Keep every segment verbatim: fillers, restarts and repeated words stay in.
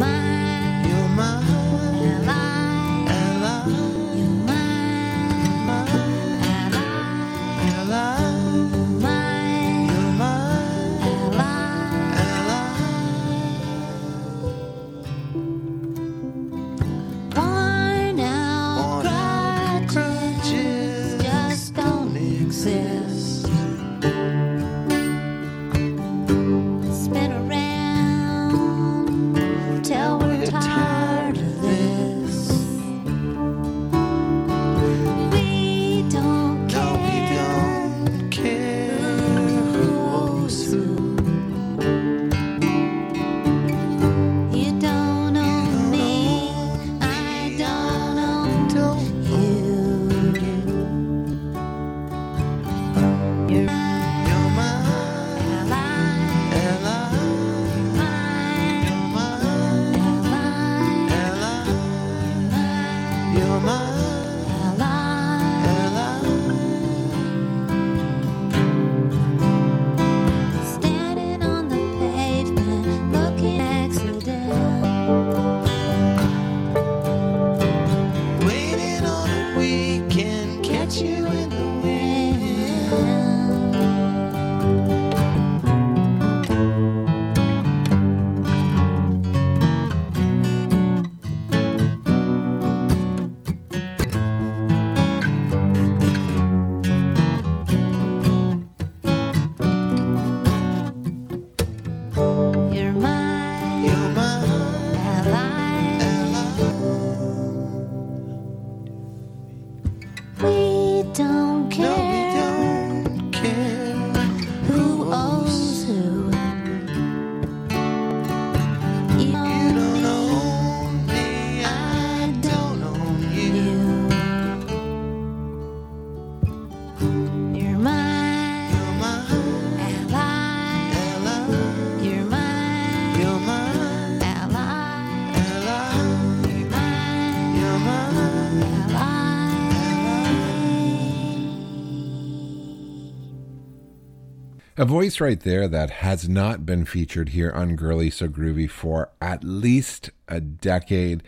A voice right there that has not been featured here on Girly So Groovy for at least a decade,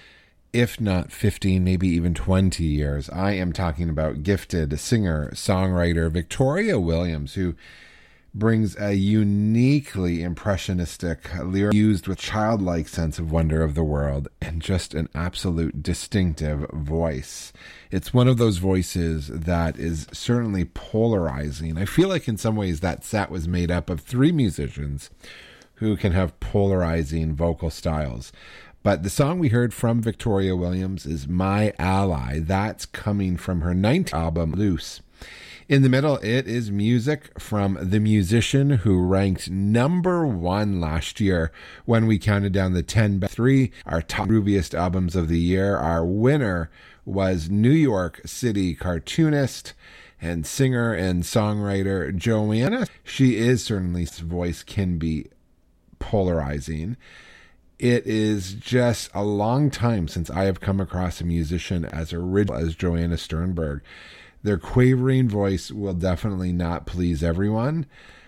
if not fifteen, maybe even twenty years. I am talking about gifted singer, songwriter Victoria Williams, who brings a uniquely impressionistic lyric used with childlike sense of wonder of the world and just an absolute distinctive voice. It's one of those voices that is certainly polarizing. I feel like in some ways that set was made up of three musicians who can have polarizing vocal styles. But the song we heard from Victoria Williams is My Ally. That's coming from her ninth album, Loose. In the middle, it is music from the musician who ranked number one last year when we counted down the ten best three, our top grooviest albums of the year. Our winner was New York City cartoonist and singer and songwriter Joanna. She is certainly, voice can be polarizing. It is just a long time since I have come across a musician as original as Joanna Sternberg. Their quavering voice will definitely not please everyone,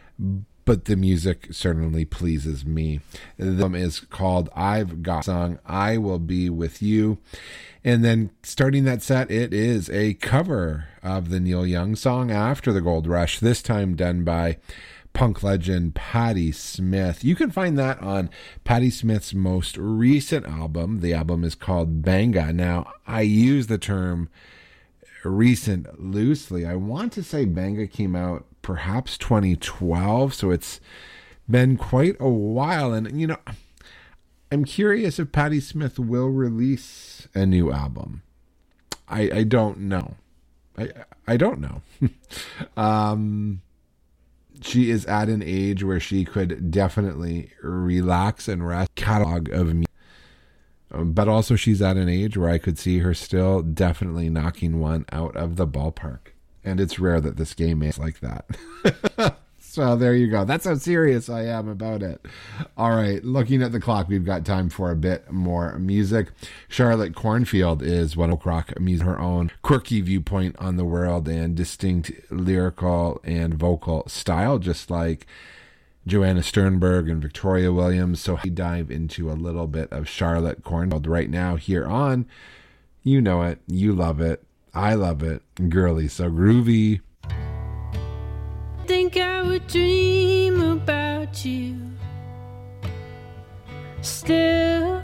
but the music certainly pleases me. The album is called I've Got Song, I Will Be With You. And then starting that set, it is a cover of the Neil Young song After the Gold Rush, this time done by punk legend Patti Smith. You can find that on Patti Smith's most recent album. The album is called Banga. Now, I use the term recent loosely. I want to say Banga came out perhaps twenty twelve, so it's been quite a while. And, you know, I'm curious if Patti Smith will release a new album. I, I don't know. I, I don't know. um, she is at an age where she could definitely relax and rest. Catalog of music. But also she's at an age where I could see her still definitely knocking one out of the ballpark. And it's rare that this game is like that. So there you go. That's how serious I am about it. All right. Looking at the clock, we've got time for a bit more music. Charlotte Cornfield is one of rock music, her own quirky viewpoint on the world and distinct lyrical and vocal style, just like Joanna Sternberg and Victoria Williams. So we dive into a little bit of Charlotte Cornfield right now here on You Know It, You Love It, I Love It, Girly So Groovy. Think I would dream about you still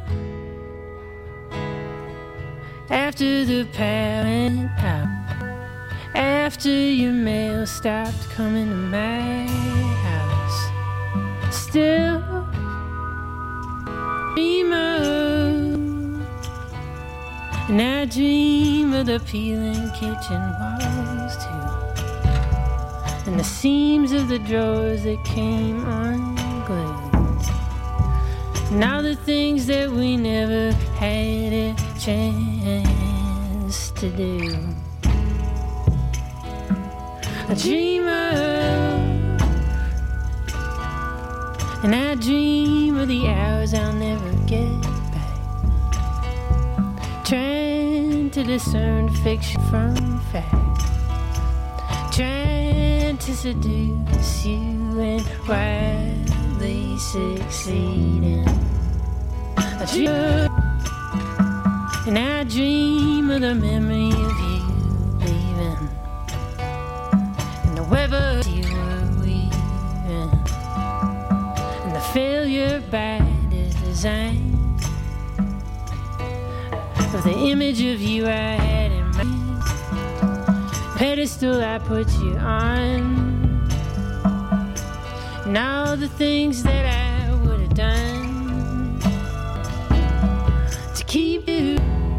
after the power went out, after your mail stopped coming to my house. Still dream of, and I dream of the peeling kitchen walls too, and the seams of the drawers that came unglued. Now the things that we never had a chance to do. I dream of, and I dream of the hours I'll never get back, trying to discern fiction from fact, trying to seduce you and wildly succeeding. I dream of, and I dream of the memory of you leaving, and the webs you were weaving, and the failure by design of the image of you I had in mind, the pedestal I put you on, and all the things that I would have done to keep you.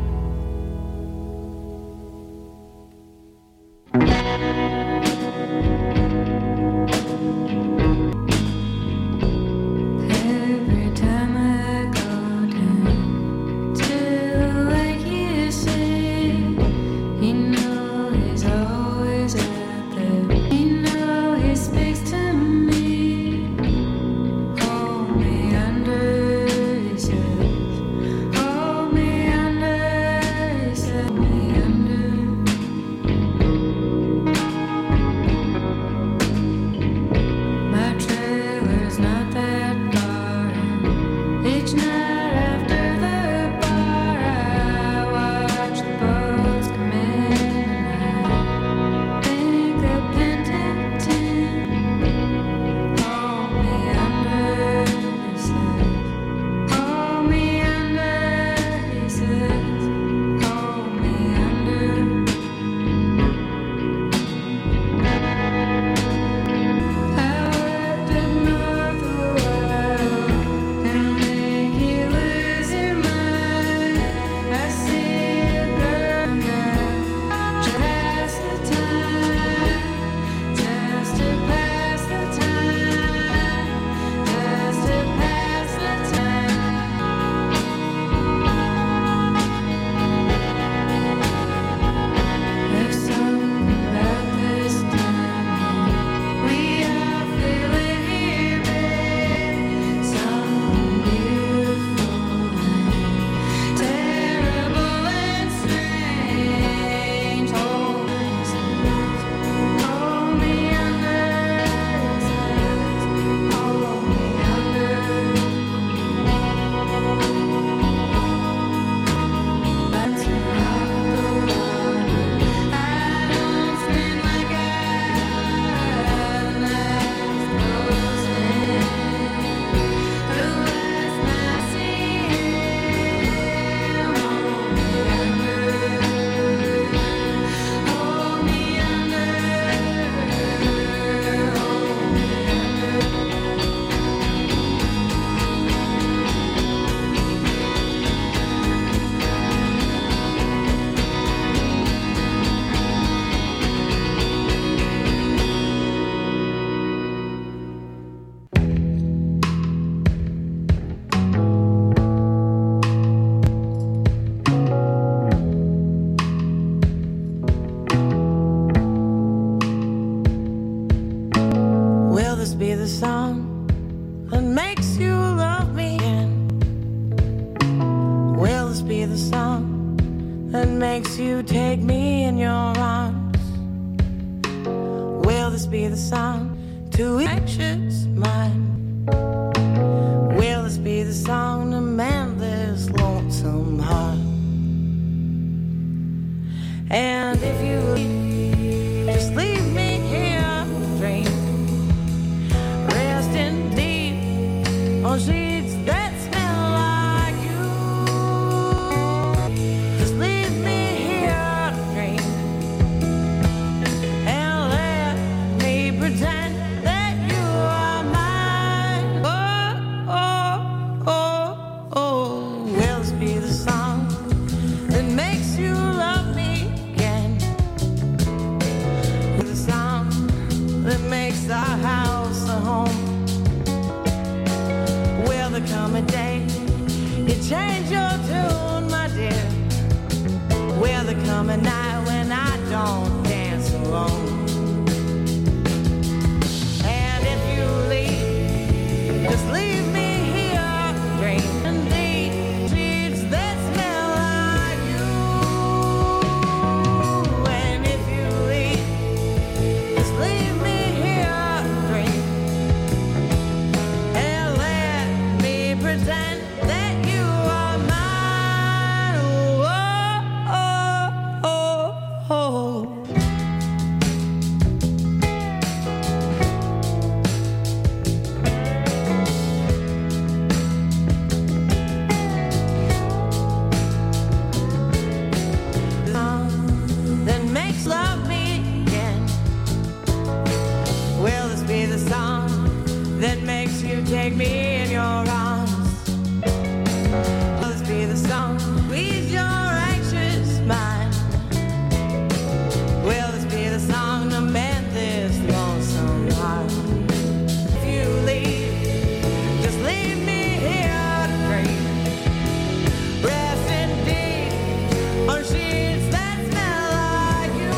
makes you take me in your arms? Will this be the song to anxious mind? Will this be the song to mend this lonesome heart? And if you leave, just leave me here, dream, resting deep on sheets that smell like you. Just leave me here, dream, and let me pretend that you are mine. Oh, oh, oh, oh. Will this be the song that makes you love me again? The song that makes our house a home? Will there come a day you change your tune, my dear? Will there come a night when I don't dance alone? And if you leave, just leave me here, dreaming deep sheets that smell like you. And if you leave, just leave me here, dream, and let me pretend that you are mine. Oh, oh, oh, oh. The song that makes love me again. Will this be the song that makes you take me in your arms? Will this be the song that ease your anxious mind? Will this be the song to mend this lonesome heart? If you leave, just leave me here to dream, resting deep on sheets that smell like you.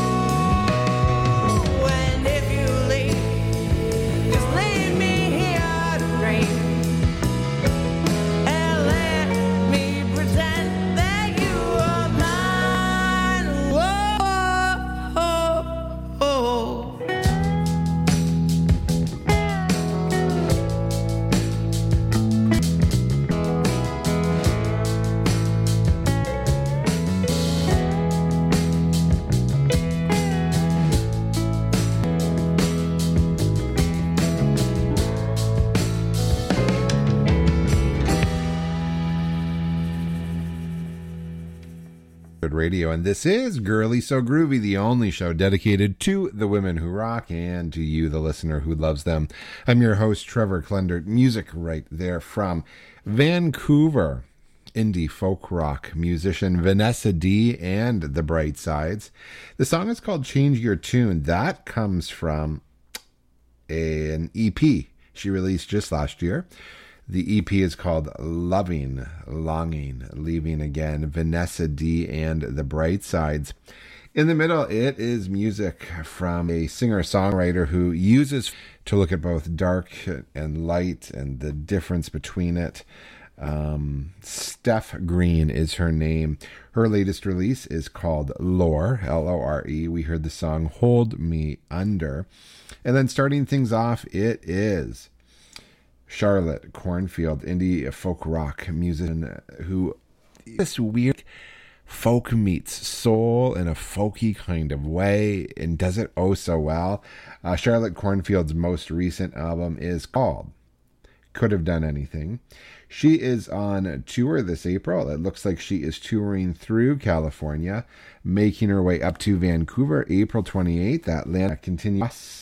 And if you leave, just leave me here to dream, and let me pretend that you are mine. Whoa, oh, oh, oh. Radio, and this is Girly So Groovy, the only show dedicated to the women who rock and to you, the listener who loves them. I'm your host, Trevor Klendert. Music right there from Vancouver, indie folk rock musician Vanessa D and the Bright Sides. The song is called Change Your Tune. That comes from an E P she released just last year. The E P is called Loving, Longing, Leaving Again, Vanessa D and the Bright Sides. In the middle, it is music from a singer-songwriter who uses to look at both dark and light and the difference between it. Um, Steph Green is her name. Her latest release is called Lore, L O R E. We heard the song Hold Me Under. And then starting things off, it is Charlotte Cornfield, indie folk rock musician who this weird folk meets soul in a folky kind of way and does it oh so well. Uh, Charlotte Cornfield's most recent album is called Could Have Done Anything. She is on tour this April. It looks like she is touring through California, making her way up to Vancouver April twenty-eighth. Atlanta continues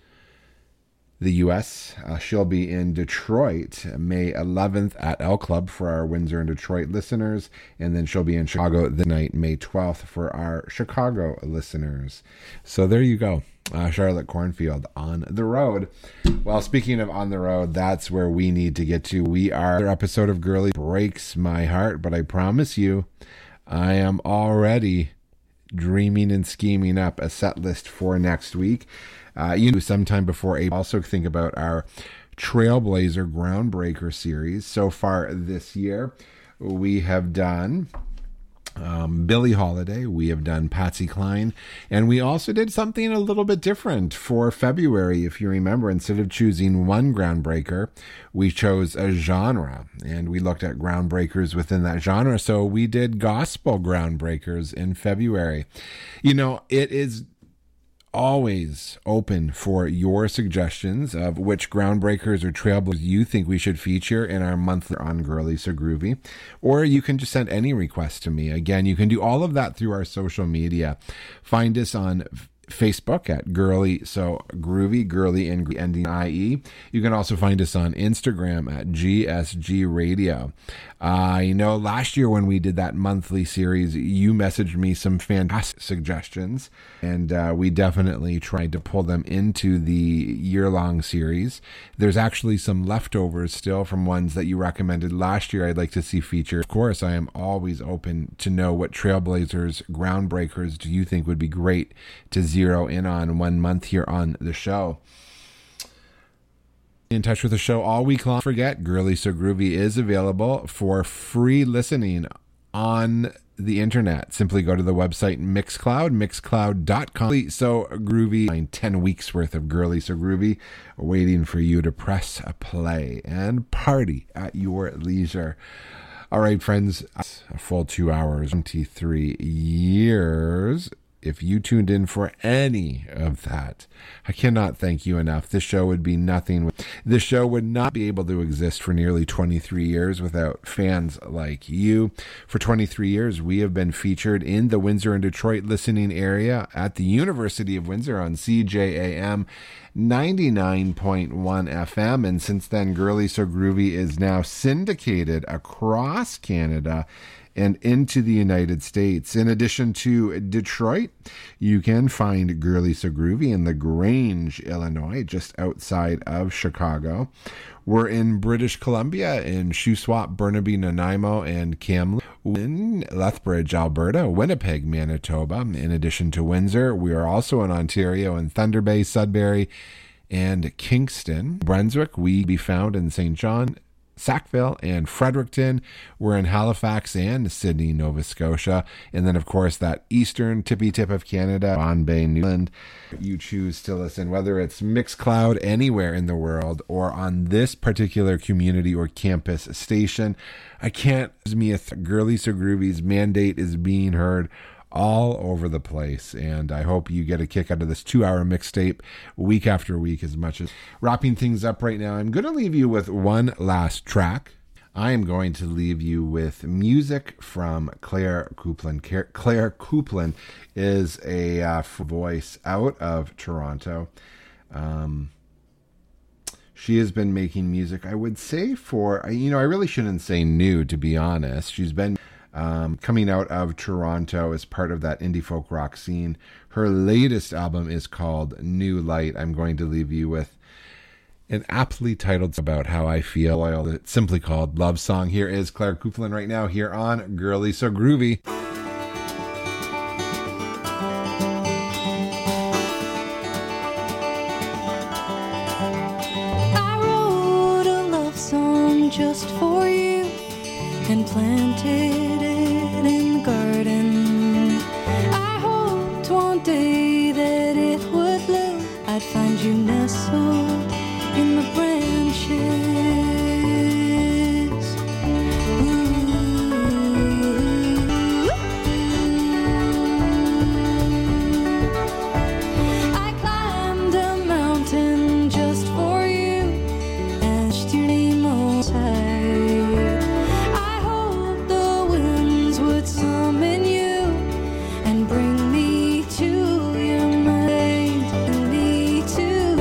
the U S. Uh, she'll be in Detroit May eleventh at L Club for our Windsor and Detroit listeners, and then she'll be in Chicago the night May twelfth for our Chicago listeners. So there you go. Uh, Charlotte Cornfield on the road. Well, speaking of on the road, that's where we need to get to. We are another episode of Girly Breaks My Heart, but I promise you, I am already dreaming and scheming up a set list for next week. Uh, you know, sometime before April, also think about our Trailblazer Groundbreaker series. So far this year, we have done Um, Billie Holiday, we have done Patsy Cline, and we also did something a little bit different for February. If you remember, instead of choosing one groundbreaker, we chose a genre, and we looked at groundbreakers within that genre. So we did gospel groundbreakers in February. You know, it is always open for your suggestions of which groundbreakers or trailblazers you think we should feature in our monthly on Girly So Groovy, or you can just send any request to me. Again, you can do all of that through our social media. Find us on Facebook at Girly So Groovy, Girly and ending I E. You can also find us on Instagram at G S G Radio. Uh, you know, last year when we did that monthly series, you messaged me some fantastic suggestions, and uh, we definitely tried to pull them into the year-long series. There's actually some leftovers still from ones that you recommended last year I'd like to see featured. Of course, I am always open to know what trailblazers, groundbreakers do you think would be great to zero in on one month here on the show. In touch with the show all week long. Forget, Girly So Groovy is available for free listening on the internet. Simply go to the website Mixcloud, mixcloud dot com. So Groovy, ten weeks worth of Girly So Groovy waiting for you to press a play and party at your leisure. All right, friends, a full two hours, twenty-three years. If you tuned in for any of that, I cannot thank you enough. This show would be nothing. This show would not be able to exist for nearly twenty-three years without fans like you. For twenty-three years, we have been featured in the Windsor and Detroit listening area at the University of Windsor on C J A M ninety-nine point one F M. And since then, Girly So Groovy is now syndicated across Canada and into the United States. In addition to Detroit, you can find Girly So Groovy in LaGrange, Illinois, just outside of Chicago. We're in British Columbia, in Shuswap, Burnaby, Nanaimo, and Kamloops. In Lethbridge, Alberta, Winnipeg, Manitoba. In addition to Windsor, we are also in Ontario and Thunder Bay, Sudbury, and Kingston. Brunswick, we be found in Saint John, Sackville, and Fredericton. We're in Halifax and Sydney, Nova Scotia. And then, of course, that eastern tippy tip of Canada, Bombay, New Zealand. You choose to listen, whether it's Mixcloud anywhere in the world or on this particular community or campus station. I can't, me a th- Girly So Groovy's mandate is being heard all over the place, and I hope you get a kick out of this two-hour mixtape week after week as much as wrapping things up right now. I'm going to leave you with one last track. I am going to leave you with music from Claire Coupland. Claire Coupland is a uh, voice out of Toronto. Um, she has been making music, I would say, for, you know, I really shouldn't say new, to be honest. She's been Um, coming out of Toronto as part of that indie folk rock scene. Her latest album is called New Light. I'm going to leave you with an aptly titled about how I feel. It's simply called Love Song. Here is Claire Coupland right now here on Girly So Groovy. I wrote a love song just for you and planted it in the garden. I hoped one day that it would bloom. I'd find you nestled in the branches. Ooh. I climbed a mountain just for you and etched your name on side. Summon you and bring me to your mind, bring me to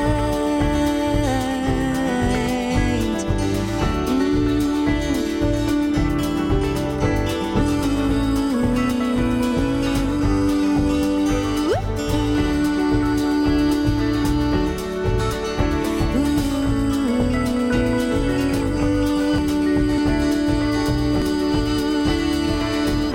light. Ooh. Ooh.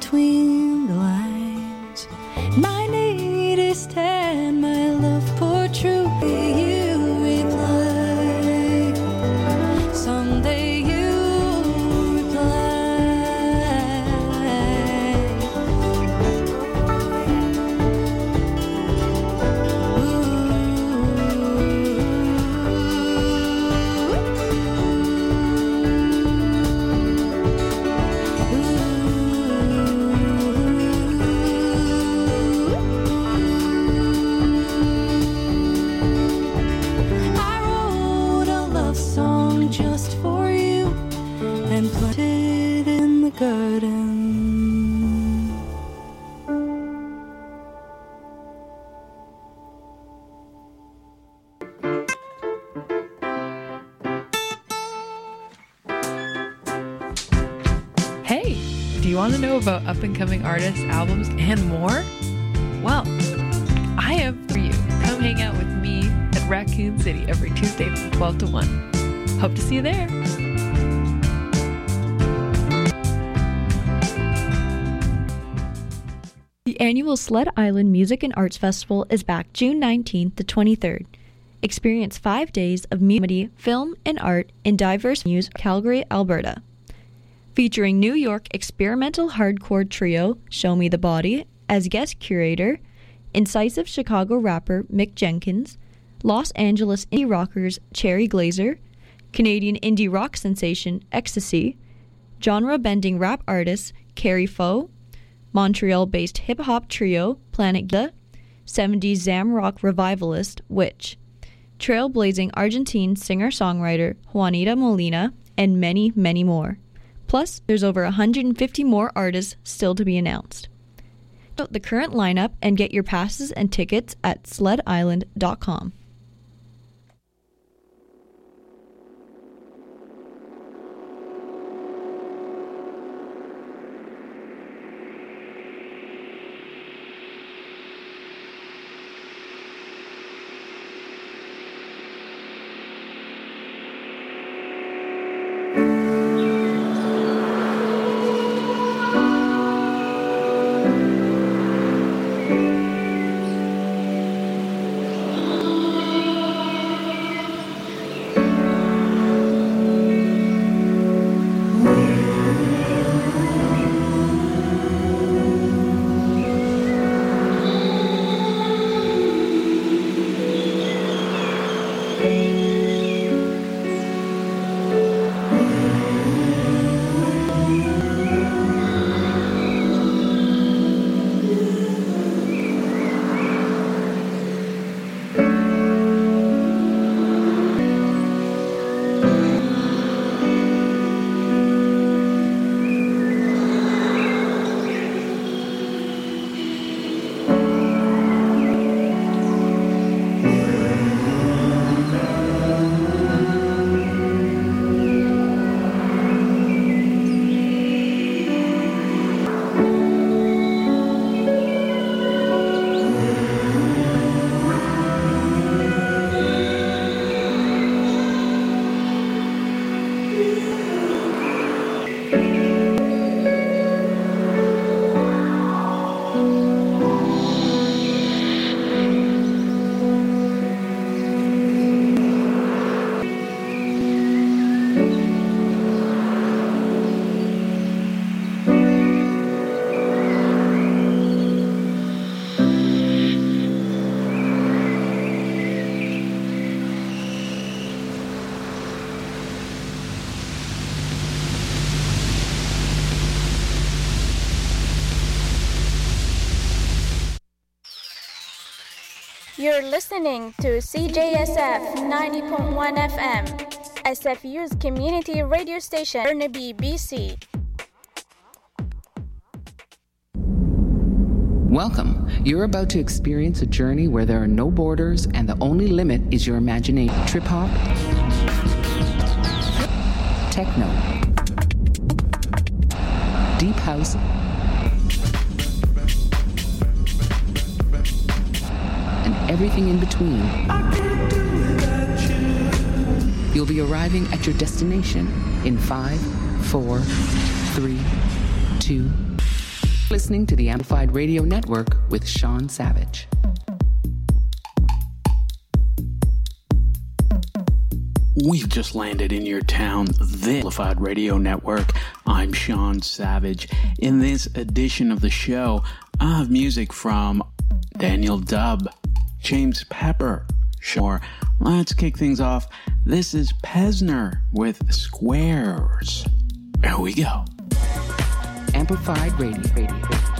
between the lines. My need is stand, my love pour true. You reply, someday you garden. Hey, do you want to know about up-and-coming artists, albums, and more? Well, I have for you. Come hang out with me at Raccoon City every Tuesday from twelve to one. Hope to see you there. The annual Sled Island Music and Arts Festival is back June nineteenth to twenty-third. Experience five days of comedy, film, and art in diverse venues, Calgary, Alberta. Featuring New York experimental hardcore trio Show Me the Body as guest curator, incisive Chicago rapper Mick Jenkins, Los Angeles indie rockers Cherry Glazer, Canadian indie rock sensation Ecstasy, genre-bending rap artists Carrie Foe, Montreal-based hip-hop trio Planet Gita, seventies Zam rock revivalist Witch, trailblazing Argentine singer-songwriter Juanita Molina, and many, many more. Plus, there's over one hundred fifty more artists still to be announced. Note the current lineup and get your passes and tickets at sled island dot com. You're listening to C J S F ninety point one F M, S F U's community radio station, Burnaby, B C. Welcome. You're about to experience a journey where there are no borders and the only limit is your imagination. Trip hop, techno, deep house, and everything in between. You'll be arriving at your destination in five, four, three, two, Listening to the Amplified Radio Network with Sean Savage. We've just landed in your town, the Amplified Radio Network. I'm Sean Savage. In this edition of the show, I have music from Daniel Dubb, James Pepper, Shore. Let's kick things off. This is Pesner with Squares. Here we go. Amplified Radio. Radio.